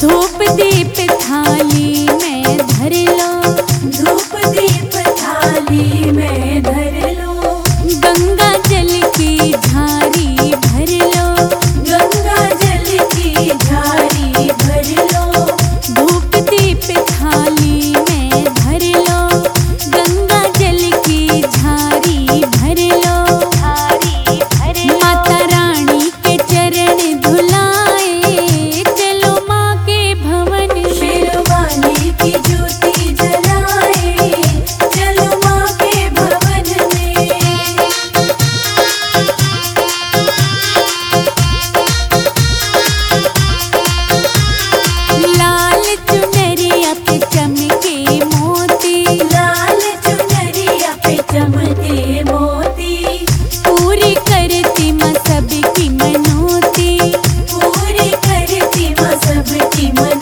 धूप दीप थाली में धर लो, धूप दीप थाली में धर लो, गंगा जल की झारी भर लो, गंगा जल की झारी भर लो, धूप दीप थाली में धर लो, गंगा जल की झारी भर लो, माता रानी के चरण धुलाए, चलो माँ के भवन में। शेरवाली की ज्योति जलाए, चलो माँ के भवन में। लाल चुनरिया पे चमके मोती, लाल चुनरिया पे चमके मोती, पूरी करती माँ सबकी मनोती, पूरी करती माँ सबकी